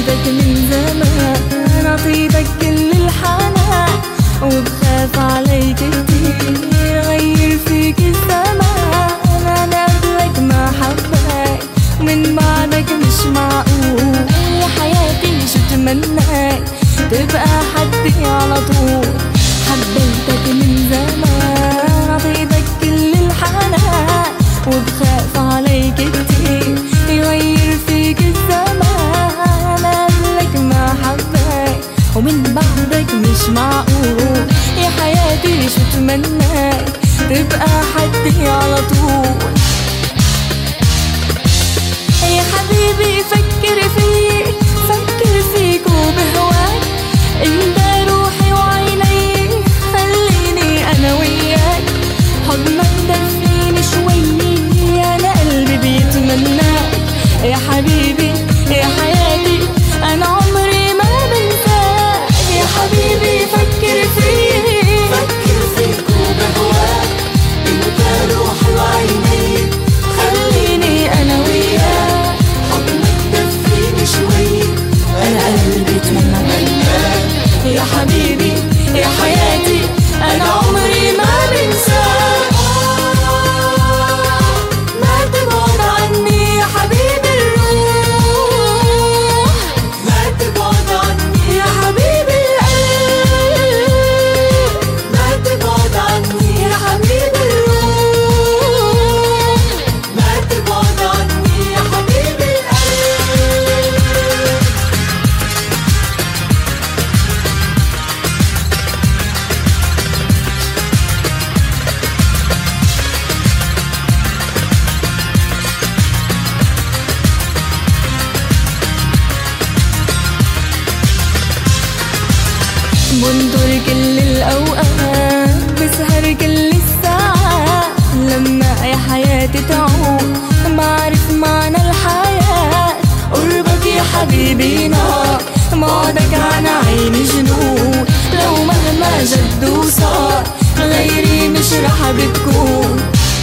حبيتك من زمان، عطيتك كل الحنان وبخاف عليك كتير غير فيك الزمان. انا قبلك ما حبيت ومن بعدك مش معقول، يا حياتي شو تمنيت تبقى حدي على طول. حبيتك من زمان، عطيتك كل الحنان وبخاف عليك كتير يغير فيك الزمان. انا قبلك ما حبيت ومن بعدك مش معقول، يا حياتي شو تمنيت تبقى حدي على طول. يا حبيبي فكر فيك، فكر فيك وبهواك، انت روحي وعيني خليني انا وياك. حضنك دفيني شوي انا قلبي بيتمناك. يا حبيبي يا حياتي انا عمري ما بنساك. يا حبيبي فكر فيك، فكر فيك وبهواك، انت روحي وعيني خليني انا وياك. حضنك دفيني شوي انا قلبي بيتمناك. يا حبيبي يا حياتي انا عمري ما بنساك. ما تبعد عني يا حبيبي الروح، ما تبعد عني يا حبيبي القلب، ما تبعد عني يا حبيبي الروح. ما تبعد عني يا حبيبي القلب. بنطر كل الأوقات، بسهر كل الساعات، لما يا حياتي تعود بعرف معنى الحياة. قربك يا حبيبي نار، بعدك عن عيني جنون، لو مهما جد وصار غيري مش رح بتكون.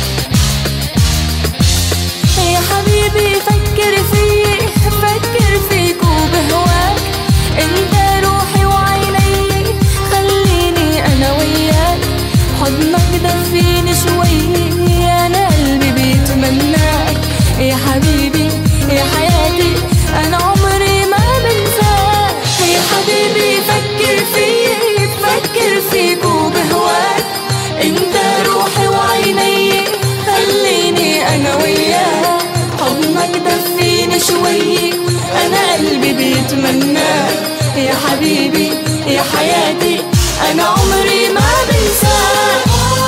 يا حبيبي فكر فيك، فكر فيك وبهواك، انت روحي وعيني خليني انا وياك. حضنك دفيني شوي انا قلبي بيتمناك. يا حبيبي يا حياتي انا عمري ما بنساك. يا حبيبي فكر فيك، فكر فيك وبهواك، انت روحي وعيني خليني انا وياك. حضنك دفيني شوي انا قلبي بيتمناك. يا حبيبي يا حياتي انا عمري ما بنساك.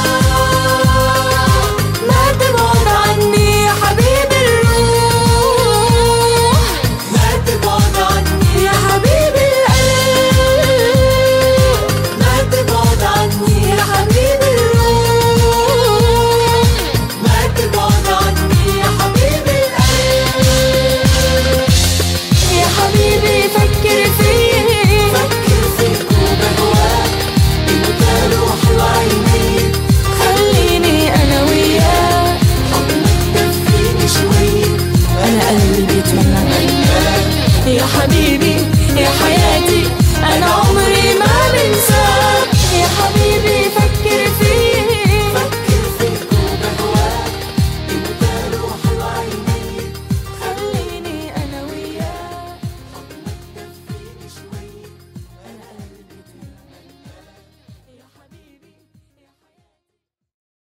ما تبعد عني يا حبيبي الروح، ما تبعد عني يا حبيبي القلب، ما تبعد عني يا حبيبي الروح. ما تبعد عني يا حبيبي القلب. يا حبيبي فكر فيك، فكر فيك وبهواك، انت روحي وعيني خليني انا وياك. حضنك دفيني شوي انا قلبي بيتمناك. يا حبيبي يا حياتي